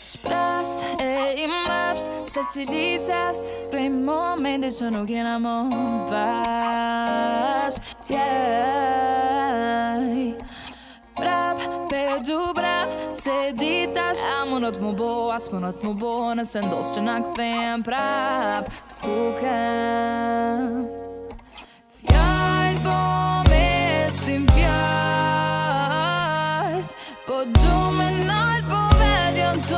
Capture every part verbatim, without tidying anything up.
Shprast e i mëps se cili qast prej momenti që nuk jena më bashk, yeah. Prap, pe du brap se ditash a munot mu bo, as munot mu bo nëse ndodh që na kthejm prap ku kam fjall po me sim fjall, po du me nalt po vedjon të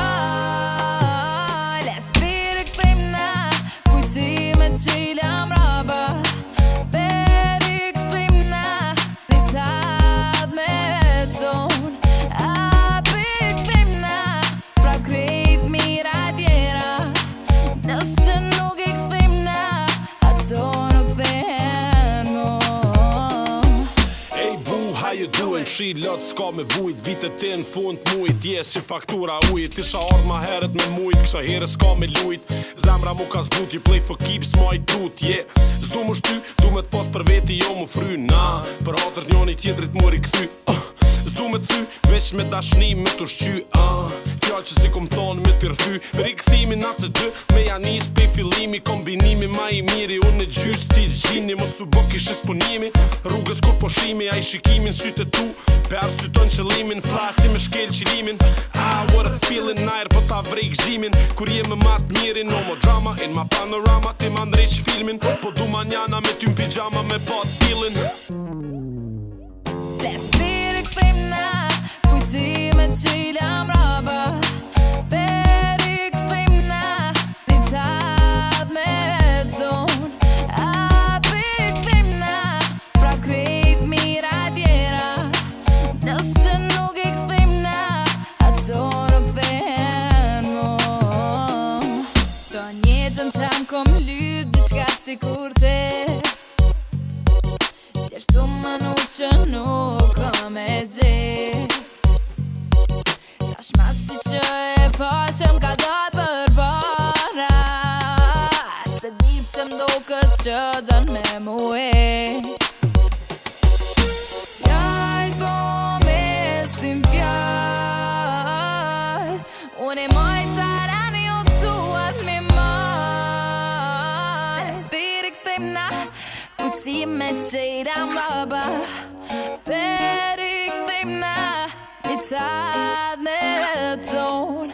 mdall, e spire këthim na kujtime qila mraba, peri këthim na një tad me zon, api këthim na prap krejt mira tjera, nëse nuk i këthim na ato nuk kthehen mo. Hey boo, how you doing? Shi lot s'ka me vujt, vitet ti në fund mujt, jes si faktura ujt, isha ardh ma heret me mujt, kësa here s'ka me lujt, zemra mu ka zbut, you play for keeps, ma i tut, yeah. Zdu mu shty, du me t'pas për veti jo mu fry, na, për hatër njoni tjetrit mu rikëthy, uh. Zdu me t'thy, veç me dashni me t'u shqy, uh. Fjall që si kom thonë me t'i rthy, rikëthimin atë dë, me janis pe fillimi, kombinimi ma i miri, unë e gjys ti gjini, mos u bë kish ispunimi, rrugës kur poshimi, a i shikimin sytë tu, pe arsyton qëllimin, flasi me shkel qilimin, ah, what a feeling, nair po ta vrej gzimin, kur je me mat mirin, no mo drama, in ma panorama, ti ma ndrejq filmin, po du manjana me ty m'pijama me pat dealin. Let's be këthim na kujtime qila mraba, peri këthim na një tad me zon, api këthim na prap krejt mira tjera, nëse nuk i këthim na ato nuk kthehen mo. Të njëtën tam kom lyp diçka si kur te, t'jeshtu më nuk që nuk kom e gjit, tash ma si që e pa që m'ka dal për para, se di pse m'do këtë që dën me mu e. Fjall po me sim fjall, unë e moj tarani o tuat mi mal, spiri këthim na kujtime qila mraba, peri këthim na një tad me ton.